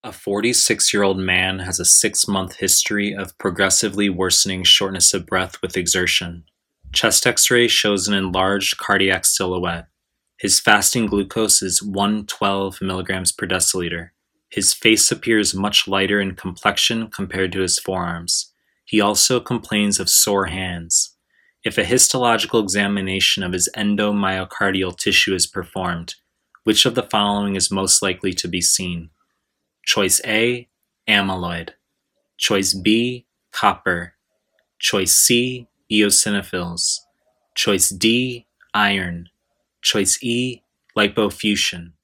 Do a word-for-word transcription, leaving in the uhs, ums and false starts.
A forty-six-year-old man has a six-month history of progressively worsening shortness of breath with exertion. Chest X-ray shows an enlarged cardiac silhouette. His fasting glucose is one hundred twelve milligrams per deciliter. His face appears much lighter in complexion compared to his forearms. He also complains of sore hands. If a histological examination of his endomyocardial tissue is performed, which of the following is most likely to be seen? Choice A, amyloid. Choice B, copper. Choice C, eosinophils. Choice D, iron. Choice E, lipofuscin.